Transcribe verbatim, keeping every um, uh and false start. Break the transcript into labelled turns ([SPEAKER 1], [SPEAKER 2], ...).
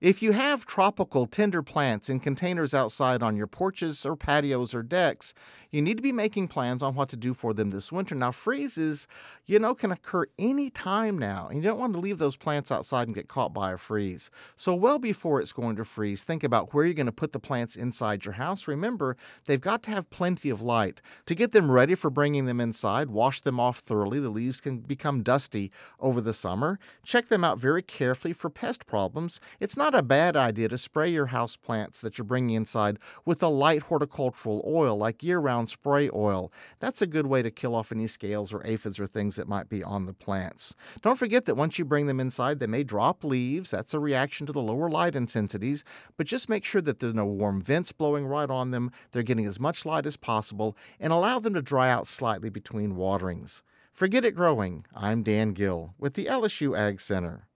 [SPEAKER 1] If you have tropical tender plants in containers outside on your porches or patios or decks, you need to be making plans on what to do for them this winter. Now, freezes, you know, can occur any time now, and you don't want to leave those plants outside and get caught by a freeze. So well before it's going to freeze, think about where you're going to put the plants inside your house. Remember, they've got to have plenty of light. To get them ready for bringing them inside, wash them off thoroughly. The leaves can become dusty over the summer. Check them out very carefully for pest problems. It's not a bad idea to spray your house plants that you're bringing inside with a light horticultural oil like year-round spray oil. That's a good way to kill off any scales or aphids or things that might be on the plants. Don't forget that once you bring them inside, they may drop leaves. That's a reaction to the lower light intensities, but just make sure that there's no warm vents blowing right on them. They're getting as much light as possible, and allow them to dry out slightly between waterings. Forget it growing. I'm Dan Gill with the L S U Ag Center.